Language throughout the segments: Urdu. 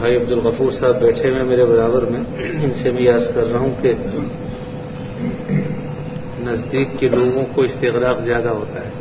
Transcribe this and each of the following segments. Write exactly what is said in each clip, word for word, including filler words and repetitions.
بھائی عبدالغفور صاحب بیٹھے ہوئے میرے برابر میں، ان سے میں عرض کر رہا ہوں کہ نزدیک کے لوگوں کو استغراق زیادہ ہوتا ہے،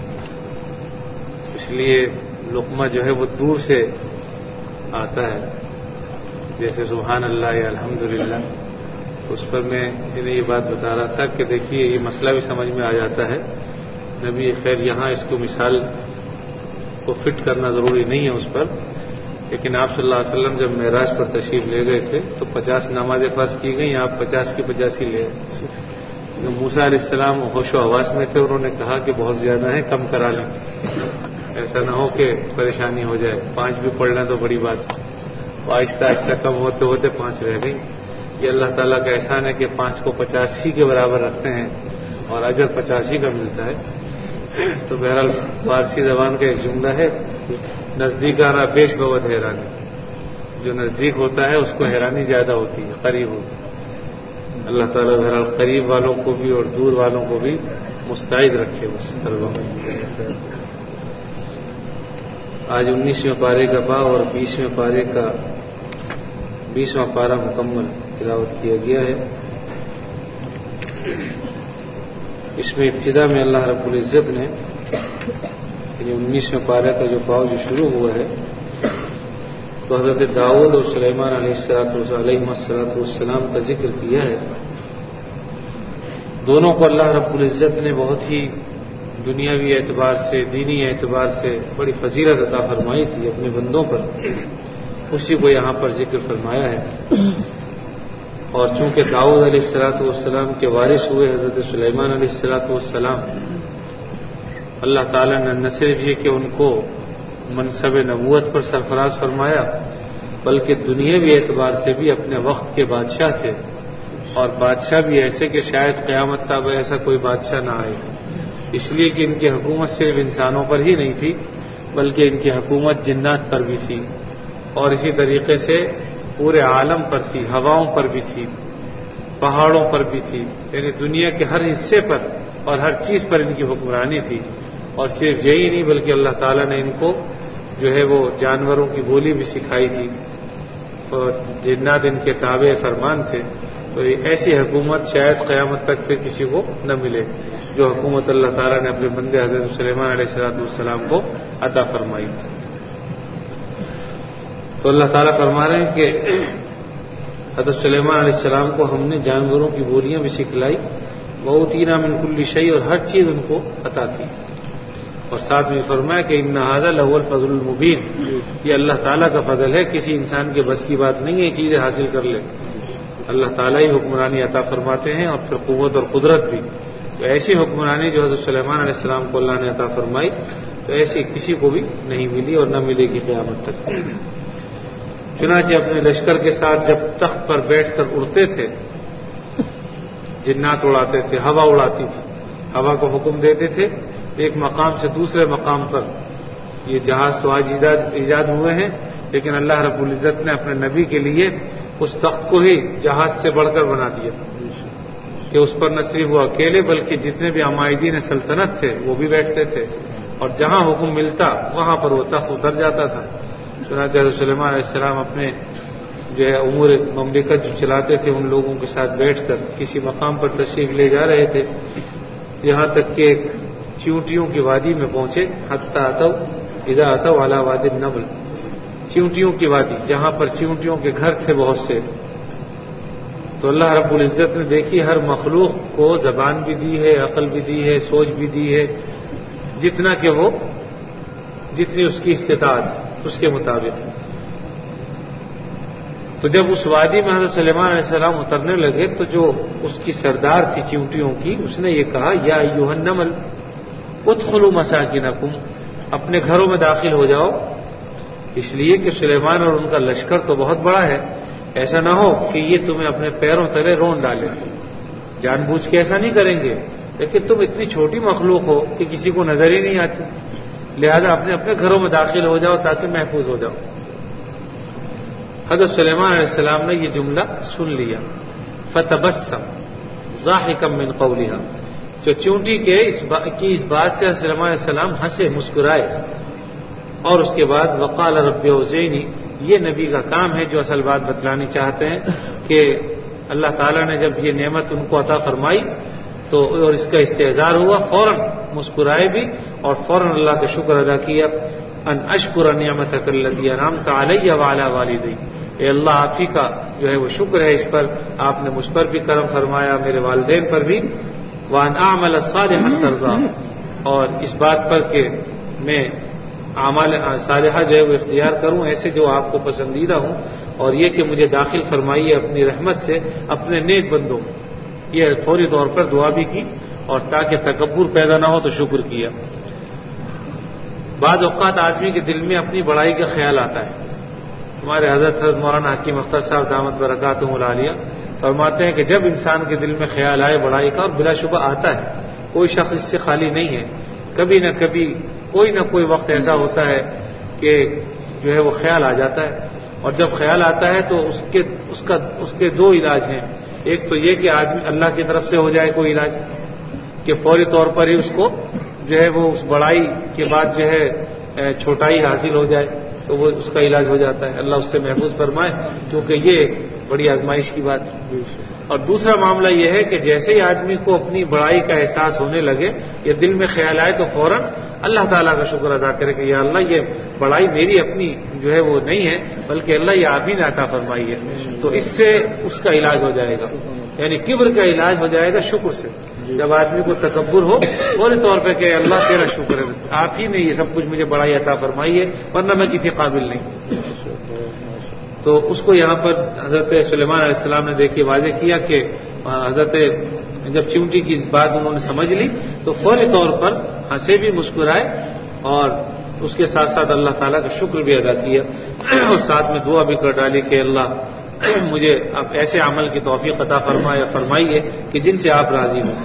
اس لیے لقمہ جو ہے وہ دور سے آتا ہے، جیسے سبحان اللہ یا الحمدللہ. اس پر میں انہیں یہ بات بتا رہا تھا کہ دیکھیے یہ مسئلہ بھی سمجھ میں آ جاتا ہے. نبی خیر یہاں اس کو مثال کو فٹ کرنا ضروری نہیں ہے اس پر، لیکن آپ صلی اللہ علیہ وسلم جب معراج پر تشریف لے گئے تھے تو پچاس نمازیں فرض کی گئیں، آپ پچاس کی پچاسی لے آئے. موسیٰ علیہ السلام ہوش و حواس میں تھے، انہوں نے کہا کہ بہت زیادہ ہے، کم کرا لیں، ایسا نہ ہو کہ پریشانی ہو جائے، پانچ بھی پڑھ لیں تو بڑی بات ہے. آہستہ آہستہ کم ہوتے ہوتے پانچ رہ گئی. یہ اللہ تعالیٰ کا احسان ہے کہ پانچ کو پچاسی کے برابر رکھتے ہیں اور اجر پچاسی کا ملتا ہے. تو بہرحال فارسی زبان کا ایک جملہ ہے، نزدیکانہ بیش بہت حیرانی. جو نزدیک ہوتا ہے اس کو حیرانی زیادہ ہوتی ہے قریب ہوتی ہے. اللہ تعالیٰ بہرحال قریب والوں کو بھی اور دور والوں کو بھی مستعد رکھے. بس آج انیسویں پارے کا با اور بیسویں پارے کا بیسواں پارہ مکمل تلاوت کیا گیا ہے. اس میں ابتدا میں اللہ رب العزت نے یعنی انیسویں پارے کا جو باؤ جو شروع ہوا ہے تو حضرت داؤد اور سلیمان علیہ السلام والسلام کا ذکر کیا ہے. دونوں کو اللہ رب العزت نے بہت ہی دنیاوی اعتبار سے، دینی اعتبار سے بڑی فضیلت عطا فرمائی تھی اپنے بندوں پر، اسی کو یہاں پر ذکر فرمایا ہے. اور چونکہ داؤد علیہ الصلوۃ والسلام کے وارث ہوئے حضرت سلیمان علیہ الصلوۃ والسلام، اللہ تعالیٰ نے نہ صرف یہ کہ ان کو منصب نبوت پر سرفراز فرمایا بلکہ دنیاوی اعتبار سے بھی اپنے وقت کے بادشاہ تھے، اور بادشاہ بھی ایسے کہ شاید قیامت تک ایسا کوئی بادشاہ نہ آئے. اس لیے کہ ان کی حکومت صرف انسانوں پر ہی نہیں تھی بلکہ ان کی حکومت جنات پر بھی تھی، اور اسی طریقے سے پورے عالم پر تھی، ہواؤں پر بھی تھی، پہاڑوں پر بھی تھی، یعنی دنیا کے ہر حصے پر اور ہر چیز پر ان کی حکمرانی تھی. اور صرف یہی نہیں بلکہ اللہ تعالیٰ نے ان کو جو ہے وہ جانوروں کی بولی بھی سکھائی تھی، اور جنات ان کے تابع فرمان تھے. تو یہ ایسی حکومت شاید قیامت تک پھر کسی کو نہ ملے جو حکومت اللہ تعالیٰ نے اپنے بندے حضرت سلیمان علیہ السلام کو عطا فرمائی. تو اللہ تعالیٰ فرما رہے ہیں کہ حضرت سلیمان علیہ السلام کو ہم نے جانوروں کی بولیاں بھی سکھلائی، وَأُوتِينَا مِن كُلِّ شَيْءٍ، اور ہر چیز ان کو عطا کی. اور ساتھ میں فرمایا کہ اِنَّ هَذَا لَهُوَ الْفَضْلُ الْمُبِينُ، یہ اللہ تعالیٰ کا فضل ہے، کسی انسان کے بس کی بات نہیں ہے یہ چیزیں حاصل کر لے. اللہ تعالیٰ ہی حکمرانی عطا فرماتے ہیں، اور پھر قوت اور قدرت بھی. تو ایسی حکمرانی جو حضرت سلیمان علیہ السلام کو اللہ نے عطا فرمائی تو ایسی کسی کو بھی نہیں ملی اور نہ ملے گی قیامت تک. چنانچہ اپنے لشکر کے ساتھ جب تخت پر بیٹھ کر اڑتے تھے، جنات اڑاتے تھے، ہوا اڑاتی تھی، ہوا کو حکم دیتے تھے ایک مقام سے دوسرے مقام پر. یہ جہاز تو آج ایجاد ہوئے ہیں، لیکن اللہ رب العزت نے اپنے نبی کے لیے اس تخت کو ہی جہاز سے بڑھ کر بنا دیا کہ اس پر نہ صرف وہ اکیلے بلکہ جتنے بھی عمائدین سلطنت تھے وہ بھی بیٹھتے تھے، اور جہاں حکم ملتا وہاں پر وہ تخت اتر جاتا تھا. چنانچہ حضرت سلیمان علیہ السلام اپنے جو ہے امور مملکت جو چلاتے تھے ان لوگوں کے ساتھ بیٹھ کر کسی مقام پر تشریف لے جا رہے تھے، یہاں تک کہ ایک چیونٹیوں کی وادی میں پہنچے. حتی اتوا اذا اتوا علی وادی النمل، چیونٹیوں کی وادی جہاں پر چیونٹیوں کے گھر تھے بہت سے. تو اللہ رب العزت نے دیکھی ہر مخلوق کو زبان بھی دی ہے، عقل بھی دی ہے، سوچ بھی دی ہے، جتنا کہ وہ جتنی اس کی استطاعت اس کے مطابق. تو جب اس وادی میں حضرت سلیمان علیہ السلام اترنے لگے تو جو اس کی سردار تھی چیونٹیوں کی، اس نے یہ کہا یا ایھا النمل ادخلوا مساکنکم، اپنے گھروں میں داخل ہو جاؤ. اس لیے کہ سلیمان اور ان کا لشکر تو بہت بڑا ہے، ایسا نہ ہو کہ یہ تمہیں اپنے پیروں تلے رون ڈالے. جان بوجھ کے ایسا نہیں کریں گے، لیکن تم اتنی چھوٹی مخلوق ہو کہ کسی کو نظر ہی نہیں آتی، لہذا اپنے اپنے گھروں میں داخل ہو جاؤ تاکہ محفوظ ہو جاؤ. حضرت سلیمان علیہ السلام نے یہ جملہ سن لیا. فتبسم ضاحکا من قولها، جو چونٹی کے اس با... کی اس بات سے سلیمان علیہ السلام ہنسے، مسکرائے، اور اس کے بعد وقال رب اوزعنی یہ نبی کا کام ہے جو اصل بات بتلانی چاہتے ہیں کہ اللہ تعالیٰ نے جب یہ نعمت ان کو عطا فرمائی تو اور اس کا استحضار ہوا، فوراً مسکرائے بھی اور فوراً اللہ کا شکر ادا کیا، ان اشکر نعمتک التی انعمت علی وعلی والدی، اے اللہ آپ ہی کا جو ہے وہ شکر ہے اس پر، آپ نے مجھ پر بھی کرم فرمایا، میرے والدین پر بھی، وان اعمل صالحا ترضاه، اور اس بات پر کہ میں اعمال صالحہ جو ہے وہ اختیار کروں ایسے جو آپ کو پسندیدہ ہوں، اور یہ کہ مجھے داخل فرمائیے اپنی رحمت سے اپنے نیک بندوں، یہ فوری طور پر دعا بھی کی، اور تاکہ تکبر پیدا نہ ہو تو شکر کیا۔ بعض اوقات آدمی کے دل میں اپنی بڑائی کا خیال آتا ہے۔ ہمارے حضرت حضرت مولانا حکیم اختر صاحب دامت برکاتہم العالیہ فرماتے ہیں کہ جب انسان کے دل میں خیال آئے بڑائی کا، اور بلا شبہ آتا ہے، کوئی شخص اس سے خالی نہیں ہے، کبھی نہ کبھی کوئی نہ کوئی وقت ایسا ہوتا ہے کہ جو ہے وہ خیال آ جاتا ہے، اور جب خیال آتا ہے تو اس کے اس کا اس کے دو علاج ہیں۔ ایک تو یہ کہ آدمی اللہ کی طرف سے ہو جائے کوئی علاج کہ فوری طور پر ہی اس کو جو ہے وہ اس بڑائی کے بعد جو ہے چھوٹائی حاصل ہو جائے تو وہ اس کا علاج ہو جاتا ہے، اللہ اس سے محفوظ فرمائے، کیونکہ یہ بڑی آزمائش کی بات ہے۔ اور دوسرا معاملہ یہ ہے کہ جیسے ہی آدمی کو اپنی بڑائی کا احساس ہونے لگے یا دل میں خیال آئے تو فوراً اللہ تعالیٰ کا شکر ادا کرے کہ یا اللہ یہ بڑائی میری اپنی جو ہے وہ نہیں ہے، بلکہ اللہ یہ آپ ہی نے عطا فرمائی ہے، تو اس سے اس کا علاج ہو جائے گا، یعنی کبر کا علاج ہو جائے گا شکر سے۔ جب آدمی کو تکبر ہو فوری طور پہ کہ اللہ تیرا شکر ہے، آپ ہی نے یہ سب کچھ مجھے بڑائی عطا فرمائی ہے، ورنہ میں کسی قابل نہیں۔ تو اس کو یہاں پر حضرت سلیمان علیہ السلام نے دیکھیے واضح کیا کہ حضرت جب چونٹی کی بات انہوں نے سمجھ لی تو فوری طور پر ہنسے بھی، مسکرائے، اور اس کے ساتھ ساتھ اللہ تعالیٰ کا شکر بھی ادا کیا، اور ساتھ میں دعا بھی کر ڈالی کہ اللہ مجھے اب ایسے عمل کی توفیق عطا فرمائے فرمائیے کہ جن سے آپ راضی ہوں۔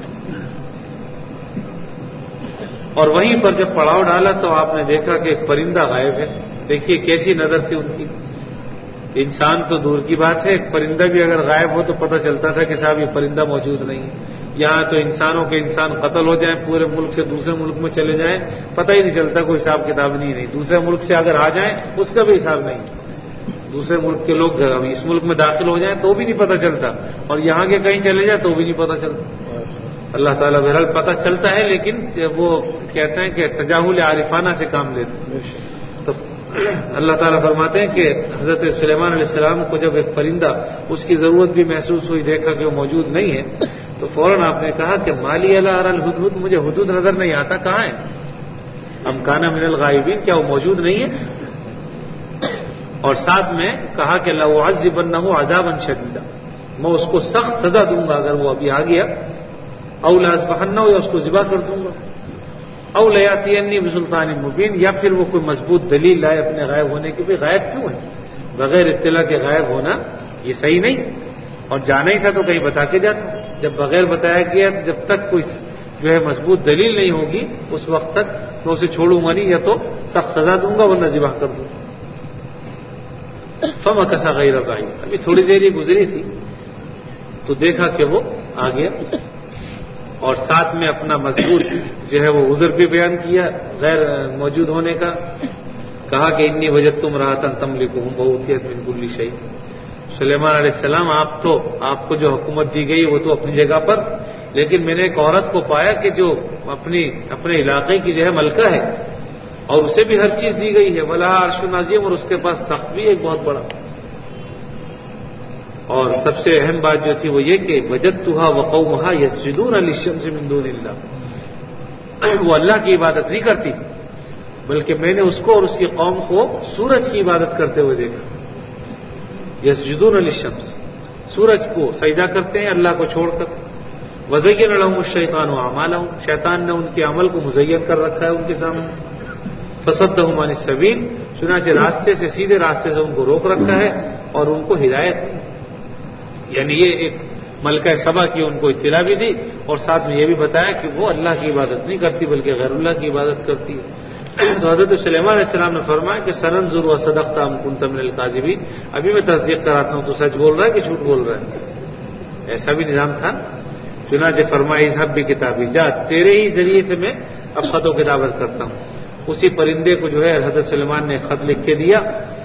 اور وہیں پر جب پڑاؤ ڈالا تو آپ نے دیکھا کہ ایک پرندہ غائب ہے۔ دیکھیے کیسی نظر تھی ان کی، انسان تو دور کی بات ہے، ایک پرندہ بھی اگر غائب ہو تو پتہ چلتا تھا کہ صاحب یہ پرندہ موجود نہیں ہے۔ یہاں تو انسانوں کے انسان قتل ہو جائیں، پورے ملک سے دوسرے ملک میں چلے جائیں، پتہ ہی نہیں چلتا، کوئی حساب کتاب نہیں نہیں دوسرے ملک سے اگر آ جائیں اس کا بھی حساب نہیں، دوسرے ملک کے لوگ اس ملک میں داخل ہو جائیں تو بھی نہیں پتہ چلتا، اور یہاں کے کہیں چلے جائیں تو بھی نہیں پتہ چلتا۔ اللہ تعالیٰ بہرحال پتہ چلتا ہے، لیکن وہ کہتے ہیں کہ تجاہل عارفانہ سے کام لیتے ہیں۔ تو اللہ تعالیٰ فرماتے ہیں کہ حضرت سلیمان علیہ السلام کو جب ایک پرندہ اس کی ضرورت بھی محسوس ہوئی، دیکھا کہ وہ موجود نہیں ہے، تو فوراً آپ نے کہا کہ مالی اللہ ار الہدہد، مجھے ہدہد نظر نہیں آتا، کہاں ہے؟ ام کان من الغائبین، کیا وہ موجود نہیں ہے؟ اور ساتھ میں کہا کہ لأعذبنہ عذابا شدیدا، میں اس کو سخت سزا دوں گا اگر وہ ابھی آ گیا، او لأذبحنہ، یا اس کو ذبح کر دوں گا، او لیاتینی بسلطان مبین، یا پھر وہ کوئی مضبوط دلیل لائے اپنے غائب ہونے کی۔ بھی غائب کیوں ہے؟ بغیر اطلاع کے غائب ہونا یہ صحیح نہیں، اور جانا ہی تھا تو کہیں بتا کے جاتا، جب بغیر بتایا گیا تو جب تک کوئی جو ہے مضبوط دلیل نہیں ہوگی اس وقت تک میں اسے چھوڑوں گا نہیں، یا تو سخت سزا دوں گا ورنہ ذبح کر دوں گا۔ فمکث غیر بعید، ابھی تھوڑی دیر ہی گزری تھی تو دیکھا کہ وہ آ گیا، اور ساتھ میں اپنا مضبوط جو ہے وہ عذر بھی بیان کیا غیر موجود ہونے کا، کہا کہ انی وجدتم امرأۃ تملکہم وأوتیت من کل شیء۔ سلیمان علیہ السلام آپ تو آپ کو جو حکومت دی گئی وہ تو اپنی جگہ پر، لیکن میں نے ایک عورت کو پایا کہ جو اپنی اپنے علاقے کی جو ہے ملکہ ہے، اور اسے بھی ہر چیز دی گئی ہے، وَلَهَا عَرْشٌ عَظِيمٌ، اور اس کے پاس تخت بھی ایک بہت بڑا۔ اور سب سے اہم بات جو تھی وہ یہ کہ وجدتها وقومها يسجدون للشمس من دون اللہ، وہ اللہ کی عبادت نہیں کرتی بلکہ میں نے اس کو اور اس کی قوم کو سورج کی عبادت کرتے ہوئے دیکھا۔ یسجدون للشمس، سورج کو سجدہ کرتے ہیں اللہ کو چھوڑ کر۔ وزین لهم الشیطان اعمالهم، شیطان نے ان کے عمل کو مزین کر رکھا ہے ان کے سامنے۔ فصدهم عن السبیل، چنانچہ راستے سے سیدھے راستے سے ان کو روک رکھا ہے اور ان کو ہدایت، یعنی یہ ایک ملکہ سبا کی ان کو اطلاع بھی دی، اور ساتھ میں یہ بھی بتایا کہ وہ اللہ کی عبادت نہیں کرتی بلکہ غیر اللہ کی عبادت کرتی ہے۔ تو حضرت سلیمان علیہ السلام نے فرمایا کہ سننظر وصدقت ام کنت من الکاذبین، ابھی میں تصدیق کراتا ہوں تو سچ بول رہا ہے کہ جھوٹ بول رہا ہے۔ ایسا بھی نظام تھا۔ چنانچہ فرمایا اذهب بکتابی، جا تیرے ہی ذریعے سے میں اب خط و کتابت کرتا ہوں۔ اسی پرندے کو جو ہے حضرت سلیمان نے خط لکھ کے دیا،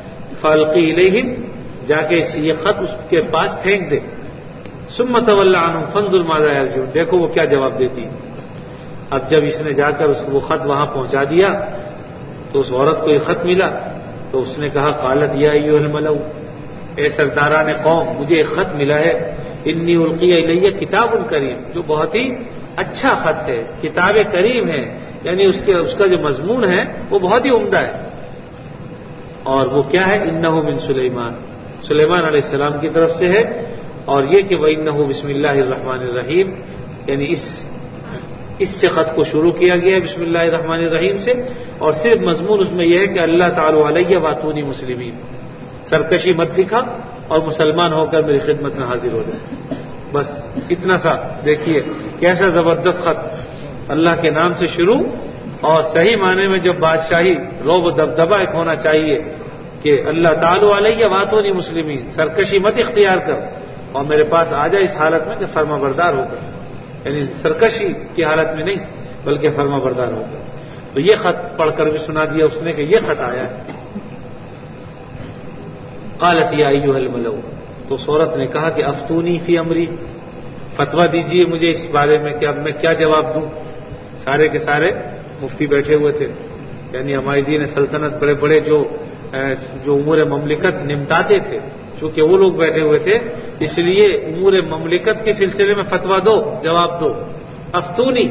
فالقی الیہم، جا کے یہ خط اس کے پاس پھینک دے. ثم تول عنہم فانظر ماذا یرجعون، دیکھو وہ کیا جواب دیتی. اب جب اس نے جا کر اس کو وہ خط وہاں پہنچا دیا تو اس عورت کو یہ خط ملا تو اس نے کہا قالت یا ایھا الملأ، اے سرداران قوم، مجھے ایک خط ملا ہے. انی القی الیہ کتاب کریم، جو بہت ہی اچھا خط ہے، کتاب کریم ہے، یعنی اس کے اس کا جو مضمون ہے وہ بہت ہی عمدہ ہے. اور وہ کیا ہے؟ انہ من سلیمان، سلیمان علیہ السلام کی طرف سے ہے. اور یہ کہ وَإِنَّهُ بسم اللہ الرحمن الرحیم، یعنی اس اس سے خط کو شروع کیا گیا ہے بسم اللہ الرحمن الرحیم سے. اور صرف مضمون اس میں یہ ہے کہ اللہ تعالی علیہ واتونی مسلمین، سرکشی مت دکھا اور مسلمان ہو کر میری خدمت میں حاضر ہو جائے. بس اتنا سا. دیکھیے کیسا زبردست خط، اللہ کے نام سے شروع، اور صحیح معنی میں جب بادشاہی روب و دبدبا ایک ہونا چاہیے کہ اللہ تعالی علیہ واتونی مسلمین، سرکشی مت اختیار کر اور میرے پاس آ جائے اس حالت میں کہ فرما بردار ہو کر، یعنی سرکشی کی حالت میں نہیں بلکہ فرما بردار ہو کر. تو یہ خط پڑھ کر بھی سنا دیا اس نے کہ یہ خط آیا ہے. قالت یا ایھا الملأ، تو عورت نے کہا کہ افتونی فی امری، فتویٰ دیجیے مجھے اس بارے میں کہ اب میں کیا جواب دوں. سارے کے سارے مفتی بیٹھے ہوئے تھے، یعنی ہمارے دین سلطنت بڑے بڑے جو جو امور مملکت نمٹاتے تھے، چونکہ وہ لوگ بیٹھے ہوئے تھے اس لیے امور مملکت کے سلسلے میں فتویٰ دو، جواب دو. افتونی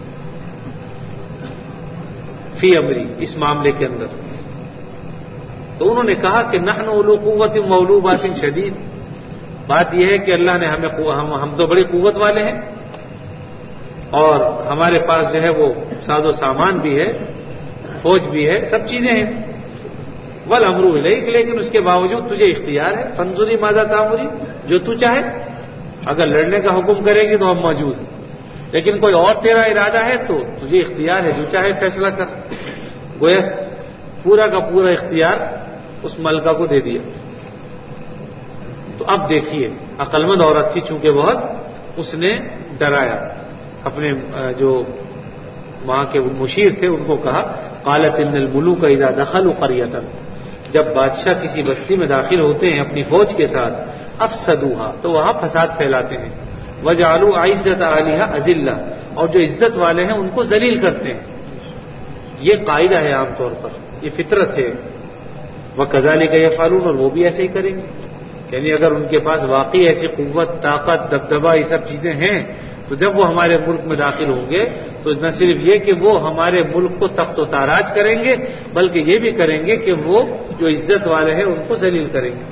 فی امری، اس معاملے کے اندر. تو انہوں نے کہا کہ نحن اولو قوت واولو باس شدید، بات یہ ہے کہ اللہ نے ہمیں ہم, ہم تو بڑی قوت والے ہیں اور ہمارے پاس جو ہے وہ ساز و سامان بھی ہے، فوج بھی ہے، سب چیزیں ہیں. والامر الیک، لیکن اس کے باوجود تجھے اختیار ہے. فانظری ماذا تامری، جو تو چاہے، اگر لڑنے کا حکم کرے گی تو ہم موجود ہیں، لیکن کوئی اور تیرا ارادہ ہے تو تجھے اختیار ہے، جو چاہے فیصلہ کر. گویا پورا کا پورا اختیار اس ملکہ کو دے دیا. تو اب دیکھیے عقلمند عورت تھی چونکہ بہت، اس نے ڈرایا اپنے جو وہاں کے مشیر تھے ان کو کہا قالت ان الملوک اذا دخلوا قریۃ، جب بادشاہ کسی بستی میں داخل ہوتے ہیں اپنی فوج کے ساتھ، افسدوها، تو وہاں فساد پھیلاتے ہیں. وجعلوا عزت اہلها اذلہ، اور جو عزت والے ہیں ان کو ذلیل کرتے ہیں. یہ قاعدہ ہے عام طور پر، یہ فطرت ہے. وکذالک یفعلون، اور وہ بھی ایسے ہی کریں گے. یعنی اگر ان کے پاس واقعی ایسی قوت، طاقت، دبدبا، یہ سب چیزیں ہیں تو جب وہ ہمارے ملک میں داخل ہوں گے تو نہ صرف یہ کہ وہ ہمارے ملک کو تخت و تاراج کریں گے بلکہ یہ بھی کریں گے کہ وہ جو عزت والے ہیں ان کو ذلیل کریں گے.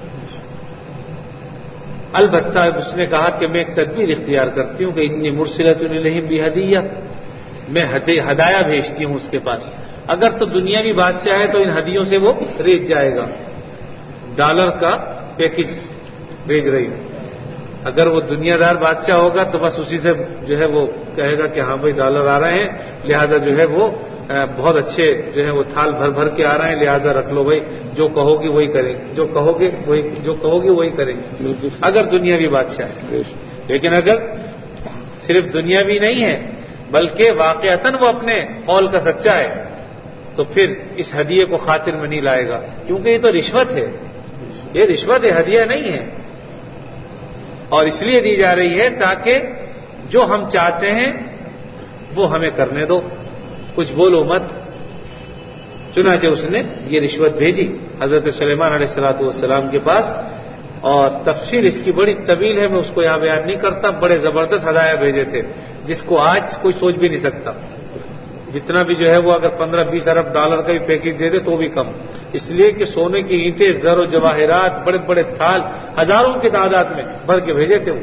البتہ اس نے کہا کہ میں ایک تدبیر اختیار کرتی ہوں کہ انی مرسلۃ الیہم بہدیہ، میں ہدایہ بھیجتی ہوں اس کے پاس. اگر تو دنیاوی بادشاہ ہے تو ان ہدیوں سے وہ ریچ جائے گا، ڈالر کا پیکج بھیج رہی ہوں. اگر وہ دنیا دار بادشاہ ہوگا تو بس اسی سے جو ہے وہ کہے گا کہ ہاں بھائی ڈالر آ رہے ہیں، لہذا جو ہے وہ بہت اچھے جو ہے وہ تھال بھر بھر کے آ رہے ہیں، لہذا رکھ لو بھائی، جو کہو گی وہی کریں گے، جو کہو گے وہی جو کہو گی وہی کریں گے، اگر دنیاوی بادشاہ ہے. لیکن اگر صرف دنیاوی نہیں ہے بلکہ واقعتاً وہ اپنے قول کا سچا ہے تو پھر اس ہدیے کو خاطر میں نہیں لائے گا، کیونکہ یہ تو رشوت ہے، یہ رشوت ہے، ہدیہ نہیں ہے. اور اس لیے دی جا رہی ہے تاکہ جو ہم چاہتے ہیں وہ ہمیں کرنے دو، کچھ بولو مت. چنانچہ اس نے یہ رشوت بھیجی حضرت سلیمان علیہ الصلوۃ والسلام کے پاس، اور تفصیل اس کی بڑی طویل ہے، میں اس کو یہاں بیان نہیں کرتا. بڑے زبردست ہدایہ بھیجے تھے جس کو آج کوئی سوچ بھی نہیں سکتا. جتنا بھی جو ہے وہ اگر پندرہ بیس ارب ڈالر کا بھی پیکج دے دے تو بھی کم، اس لیے کہ سونے کی اینٹیں، زر و جواہرات، بڑے بڑے تھال ہزاروں کی تعداد میں بھر کے بھیجے تھے وہ.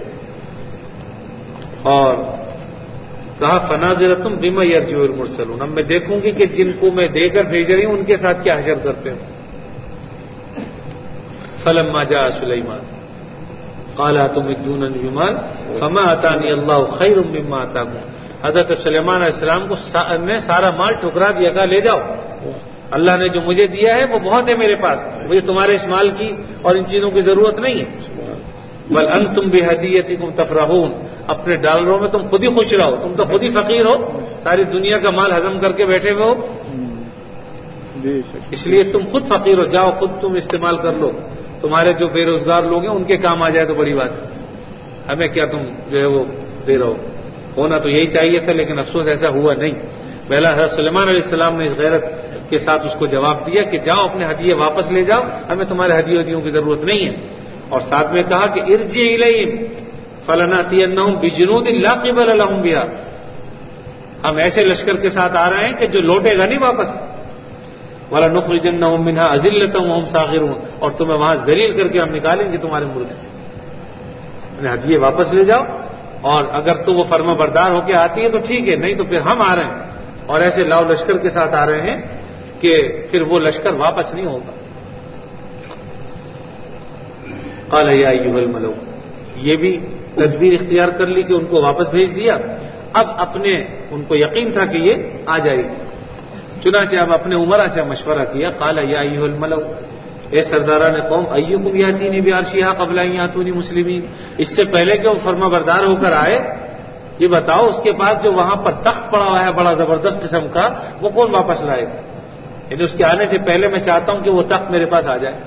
اور کہا فناظرۃ بما یرجع المرسلون، اب میں دیکھوں گی کہ جن کو میں دے کر بھیج رہی ہوں ان کے ساتھ کیا حشر کرتے ہیں. فلما جاء سلیمان قال اتمدوننی بمال فما آتانی اللہ خیر مما آتاکم، حضرت سلیمان علیہ السلام کو نے سارا مال ٹھکرا دیا، کہا لے جاؤ، اللہ نے جو مجھے دیا ہے وہ بہت ہے میرے پاس، مجھے تمہارے اس مال کی اور ان چیزوں کی ضرورت نہیں ہے. بل انتم بہدیتکم تفرحون، اپنے ڈالروں میں تم خود ہی خوش رہو، تم تو خود ہی فقیر ہو، ساری دنیا کا مال ہضم کر کے بیٹھے ہوئے ہو. اس لیے تم خود فقیر ہو جاؤ، خود تم استعمال کر لو، تمہارے جو بے روزگار لوگ ہیں ان کے کام آ جائے تو بڑی بات ہے، ہمیں کیا تم جو ہے وہ دے رہو۔ ہونا تو یہی چاہیے تھا، لیکن افسوس ایسا ہوا نہیں۔ پہلا حضرت سلیمان علیہ السلام نے اس غیرت کے ساتھ اس کو جواب دیا کہ جاؤ اپنے ہدیے واپس لے جاؤ، ہمیں تمہارے ہدیوں ہدیوں کی ضرورت نہیں ہے۔ اور ساتھ میں کہا کہ ارجع الیہم فلناتینہم بجنود لا قبل لہم بہا، ہم ایسے لشکر کے ساتھ آ رہے ہیں کہ جو لوٹے گا نہیں واپس، وَلَنُخْرِجَنَّهُم مِّنْهَا أَذِلَّةً وَهُمْ صَاغِرُونَ، اور تمہیں وہاں ذلیل کر کے ہم نکالیں گے تمہارے ملک سے، اپنے ہدیے واپس لے جاؤ، اور اگر تو وہ فرما بردار ہو کے آتی ہے تو ٹھیک ہے، نہیں تو پھر ہم آ رہے ہیں، اور ایسے لاؤ لشکر کے ساتھ آ رہے ہیں کہ پھر وہ لشکر واپس نہیں ہوگا۔ قال یا ایھا الملؤ، یہ بھی تدبیر اختیار کر لی کہ ان کو واپس بھیج دیا، اب اپنے ان کو یقین تھا کہ یہ آ جائے گی، چنانچہ اب اپنے عمرا سے مشورہ کیا۔ قال یا ایھا الملؤ، اے سرداران قوم، ایکم یاتینی بعرشھا قبل ان یاتونی مسلمین، اس سے پہلے کہ وہ فرما بردار ہو کر آئے، یہ بتاؤ اس کے پاس جو وہاں پر تخت پڑا ہوا ہے بڑا زبردست قسم کا، وہ کون واپس لائے گا؟ یعنی اس کے آنے سے پہلے میں چاہتا ہوں کہ وہ تخت میرے پاس آ جائے۔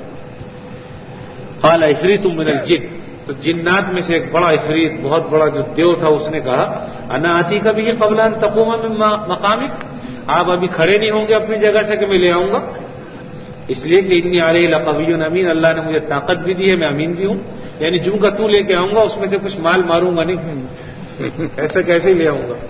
قال عفریت من الجن، تو جنات میں سے ایک بڑا عفریت، بہت بڑا جو دیو تھا، اس نے کہا انا آتیک بہ قبل ان تقوم من مقامک، آپ ابھی کھڑے نہیں ہوں گے اپنی جگہ سے کہ میں لے آؤں گا، اس لیے کہ انی علیہ لقوی امین، اللہ نے مجھے طاقت بھی دی ہے، میں امین بھی ہوں، یعنی جو کا تو لے کے آؤں گا اس میں سے کچھ مال ماروں گا نہیں، ایسا کیسے لے آؤں گا۔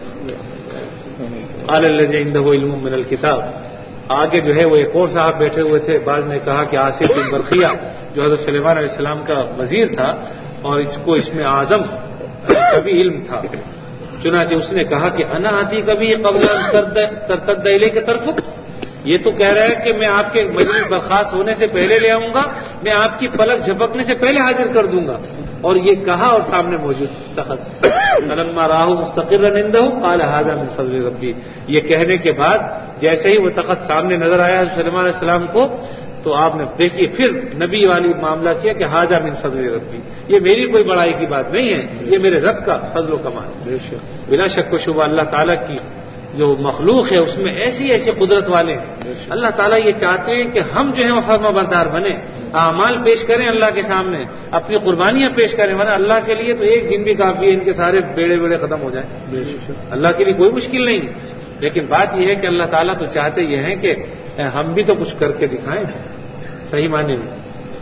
قال الذی عنده علم من الکتاب، آگے جو ہے وہ ایک اور صاحب بیٹھے ہوئے تھے، بعض نے کہا کہ آصف بن برقیہ جو حضرت سلیمان علیہ السلام کا وزیر تھا اور اس کو اس میں اعظم کبھی علم تھا، چنانچہ اس نے کہا کہ انا آتی کبھی قبل ترتد الیک طرفک، یہ تو کہہ رہا ہے کہ میں آپ کے مجلس برخاست ہونے سے پہلے لے آؤں گا، میں آپ کی پلک جھپکنے سے پہلے حاضر کر دوں گا، اور یہ کہا اور سامنے موجود تخت، فلما راہ مستقرا عنده قال هذا من فضل ربی، یہ کہنے کے بعد جیسے ہی وہ تخت سامنے نظر آیا سلیمان علیہ السلام کو، تو آپ نے دیکھیے پھر نبی والی معاملہ کیا کہ هذا من فضل ربی، یہ میری کوئی بڑائی کی بات نہیں ہے، یہ میرے رب کا فضل و کمال ہے۔ بلا شک و شبہ اللہ تعالیٰ کی جو مخلوق ہے اس میں ایسی ایسی قدرت والے ہیں، اللہ تعالیٰ یہ چاہتے ہیں کہ ہم جو ہیں وہ فرما بردار بنے، اعمال پیش کریں اللہ کے سامنے، اپنی قربانیاں پیش کریں، ورنہ اللہ کے لیے تو ایک دن بھی کافی ہے، ان کے سارے بیڑے بیڑے ختم ہو جائیں، اللہ کے لیے کوئی مشکل نہیں، لیکن بات یہ ہے کہ اللہ تعالیٰ تو چاہتے یہ ہیں کہ ہم بھی تو کچھ کر کے دکھائیں صحیح معنی میں۔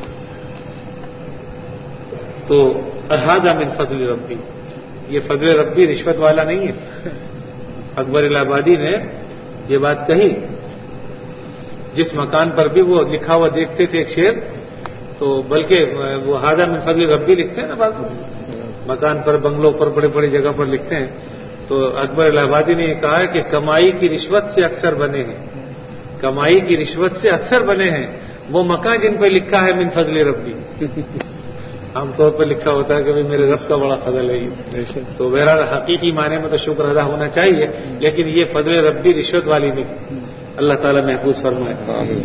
تو هذا من فضل ربی، یہ فضل ربی رشوت والا نہیں ہے۔ اکبر الہ آبادی نے یہ بات کہی، جس مکان پر بھی وہ لکھا ہوا دیکھتے تھے ایک شعر، تو بلکہ وہ هذا من فضل ربی لکھتے ہیں نا، بعض مکان پر بنگلوں پر بڑے بڑی جگہ پر لکھتے ہیں، تو اکبر الہ آبادی نے یہ کہا ہے کہ کمائی کی رشوت سے اکثر بنے ہیں، کمائی کی رشوت سے اکثر بنے ہیں وہ مکان جن پہ لکھا ہے من فضل ربی، عام طور پر لکھا ہوتا ہے کہ میرے رب کا بڑا فضل ہے، تو بہرحال حقیقی معنی میں تو شکر ادا ہونا چاہیے، لیکن یہ فضل ربی رشوت والی نہیں، اللہ تعالیٰ محفوظ فرمائے۔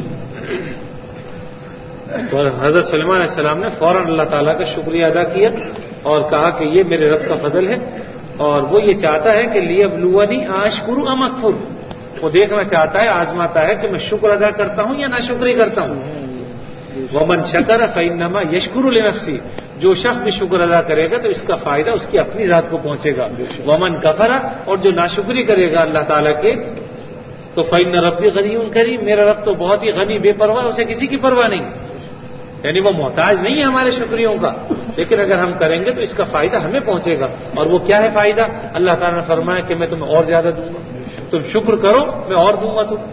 اور حضرت سلیمان علیہ السلام نے فوراً اللہ تعالیٰ کا شکریہ ادا کیا اور کہا کہ یہ میرے رب کا فضل ہے، اور وہ یہ چاہتا ہے کہ لیبلونی اشکر ام اکفر، وہ دیکھنا چاہتا ہے، آزماتا ہے کہ میں شکر ادا کرتا ہوں یا ناشکری کرتا ہوں۔ ومن شکر فإنما یشکر لنفسہ، جو شخص بھی شکر ادا کرے گا تو اس کا فائدہ اس کی اپنی ذات کو پہنچے گا۔ ومن کفر، اور جو ناشکری کرے گا اللہ تعالیٰ کے، تو فإن ربی غنی کریم، میرا رب تو بہت ہی غنی بے پرواہ، اسے کسی کی پرواہ نہیں، یعنی وہ محتاج نہیں ہے ہمارے شکریوں کا، لیکن اگر ہم کریں گے تو اس کا فائدہ ہمیں پہنچے گا، اور وہ کیا ہے فائدہ؟ اللہ تعالیٰ نے فرمایا کہ میں تمہیں اور زیادہ دوں گا، تم شکر کرو میں اور دوں گا تم۔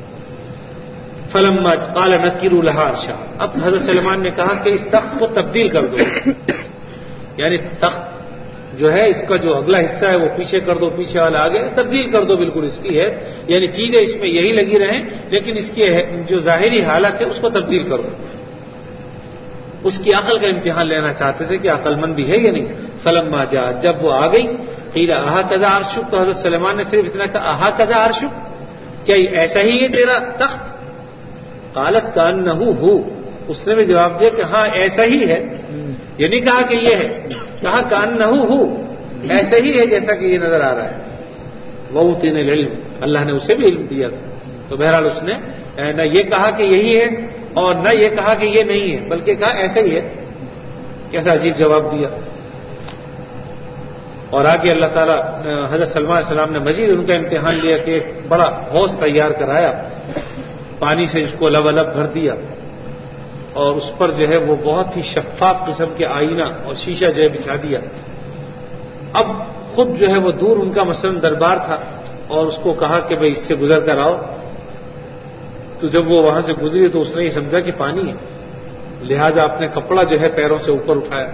فلما قال نکروا لها عرشا، اب حضرت سلیمان نے کہا کہ اس تخت کو تبدیل کر دو، یعنی تخت جو ہے اس کا جو اگلا حصہ ہے وہ پیچھے کر دو، پیچھے والا آگے تبدیل کر دو، بالکل اس کی ہے، یعنی چیزیں اس میں یہی لگی رہیں لیکن اس کی جو ظاہری حالت ہے اس کو تبدیل کر دو۔ اس کی عقل کا امتحان لینا چاہتے تھے کہ عقل مند بھی ہے یا نہیں۔ فلما جاءت، جب وہ آ گئی، قیل اہکذا عرشک، تو حضرت سلیمان نے صرف اتنا کہا اہکذا عرشک، کیا ایسا ہی ہے تیرا تخت؟ قالت کانہ ہو، اس نے بھی جواب دیا کہ ہاں ایسا ہی ہے، یہ نہیں کہا کہ یہ ہے، کہا کانہ ہو، ایسا ہی ہے جیسا کہ یہ نظر آ رہا ہے۔ وأوتینا العلم، اللہ نے اسے بھی علم دیا، تو بہرحال اس نے نہ یہ کہا کہ یہی ہے اور نہ یہ کہا کہ یہ نہیں ہے، بلکہ کہا ایسا ہی ہے. کیسا عجیب جواب دیا. اور آگے اللہ تعالیٰ حضرت سلمان علیہ السلام نے مزید ان کا امتحان لیا کہ ایک بڑا حوض تیار کرایا، پانی سے اس کو لبالب بھر دیا اور اس پر جو ہے وہ بہت ہی شفاف قسم کے آئینہ اور شیشہ جو ہے بچھا دیا. اب خود جو ہے وہ دور ان کا مثلاً دربار تھا اور اس کو کہا کہ بھئی اس سے گزر کر آؤ. تو جب وہ وہاں سے گزری تو اس نے یہ سمجھا کہ پانی ہے، لہذا اپنے کپڑا جو ہے پیروں سے اوپر اٹھایا.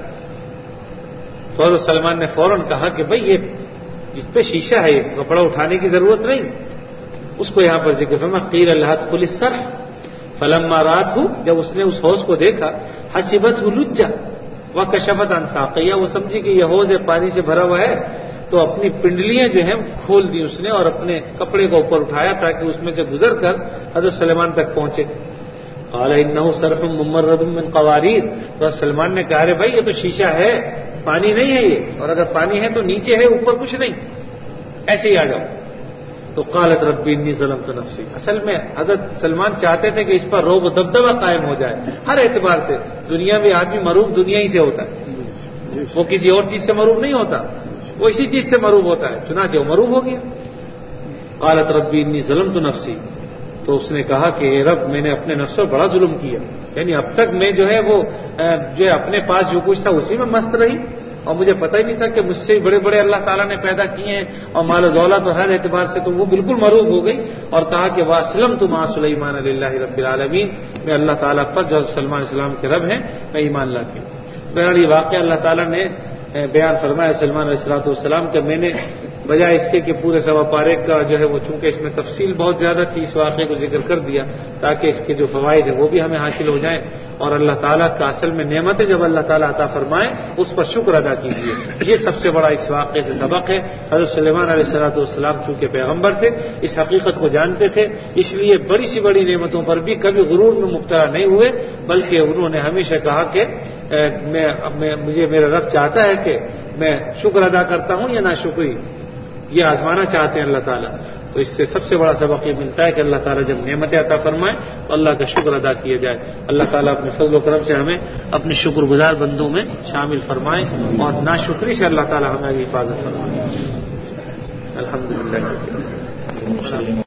تو حضرت سلمان نے فوراً کہا کہ بھئی یہ اس پہ شیشہ ہے، یہ کپڑا اٹھانے کی ضرورت نہیں. اس کو یہاں پر ذکر فرما قیل اللہ ادخل الصرح فلما رأته، جب اس نے اس حوض کو دیکھا حسبته لجا وکشفت عن ساقیہ، وہ سمجھی کہ یہ حوض پانی سے بھرا ہوا ہے تو اپنی پنڈلیاں جو ہیں کھول دی اس نے اور اپنے کپڑے کو اوپر اٹھایا تاکہ اس میں سے گزر کر حضرت سلیمان تک پہنچے. قال انه صرح ممرد من قواریر، تو سلمان نے کہا رے بھائی یہ تو شیشہ ہے، پانی نہیں ہے یہ، اور اگر پانی ہے تو نیچے ہے اوپر کچھ نہیں، ایسے ہی آ جاؤ. تو قالت ربی انی ظلمت نفسی، اصل میں حضرت سلمان چاہتے تھے کہ اس پر روب و دبدبہ قائم ہو جائے ہر اعتبار سے. دنیا میں آدمی مروب دنیا ہی سے ہوتا ہے، وہ کسی اور چیز سے مروب نہیں ہوتا، وہ اسی چیز سے مروب ہوتا ہے، چنانچہ وہ مروب ہو گیا. قالت ربی انی ظلمت نفسی، تو اس نے کہا کہ اے رب میں نے اپنے نفس پر بڑا ظلم کیا، یعنی اب تک میں جو ہے وہ جو ہے اپنے پاس جو کچھ تھا اسی میں مست رہی اور مجھے پتہ ہی نہیں تھا کہ مجھ سے بڑے بڑے اللہ تعالیٰ نے پیدا کیے ہیں اور مال و دولت اور ہر اعتبار سے، تو وہ بالکل مروب ہو گئی اور کہا کہ واسلمت مع سلیمان للہ رب العالمین، میں اللہ تعالیٰ پر جو سلمان علیہ السلام کے رب ہیں میں ایمان لاتی ہوں. بہرحال یہ واقعہ اللہ تعالیٰ نے بیان فرمایا سلمان علیہ الصلوۃ والسلام کہ میں نے بجائے اس کے کہ پورے سوا پارے کا جو ہے وہ چونکہ اس میں تفصیل بہت زیادہ تھی اس واقعے کو ذکر کر دیا تاکہ اس کے جو فوائد ہیں وہ بھی ہمیں حاصل ہو جائیں. اور اللہ تعالیٰ کا اصل میں نعمت ہے جب اللہ تعالیٰ عطا فرمائے اس پر شکر ادا کیجیے. یہ سب سے بڑا اس واقعے سے سبق ہے. حضرت سلیمان علیہ الصلوۃ والسلام چونکہ پیغمبر تھے اس حقیقت کو جانتے تھے، اس لیے بڑی سی بڑی نعمتوں پر بھی کبھی غرور میں مبتلا نہیں ہوئے، بلکہ انہوں نے ہمیشہ کہا کہ میں مجھے میرا رب چاہتا ہے کہ میں شکر ادا کرتا ہوں یا ناشکری، یہ آزمانا چاہتے ہیں اللہ تعالیٰ. تو اس سے سب سے بڑا سبق یہ ملتا ہے کہ اللہ تعالیٰ جب نعمت عطا فرمائے تو اللہ کا شکر ادا کیا جائے. اللہ تعالیٰ اپنے فضل و کرم سے ہمیں اپنے شکر گزار بندوں میں شامل فرمائے اور ناشکری سے اللہ تعالیٰ ہماری حفاظت فرمائے. الحمدللہ.